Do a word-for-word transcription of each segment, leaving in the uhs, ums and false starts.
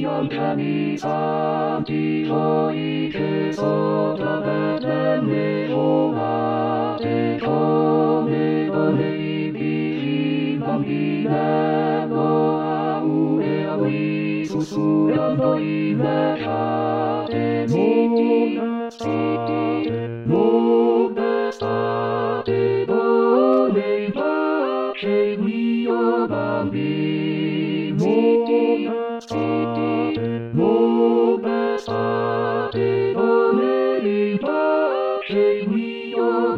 mio cani santi voi che sopra Betlemme volate come volevi il bambinello a e a lui sussurrando in lasciate non state, non state dove in pace il mio bambino non state, non state dove in pace il mio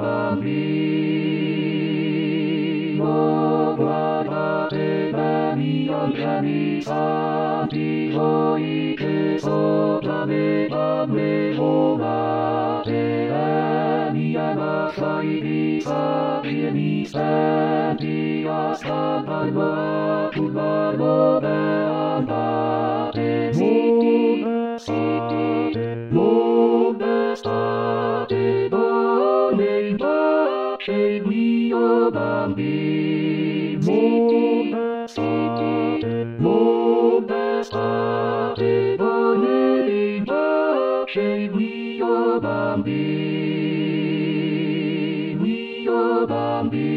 bambino guardate bene angeli santi voi che sopra Betlemme volate bene assai di saggi e misteri a scamparlo a turbarlo beatate non state, non state dove in pace il mio bambino non state, non state dove in pace il mio bambino, mio bambino.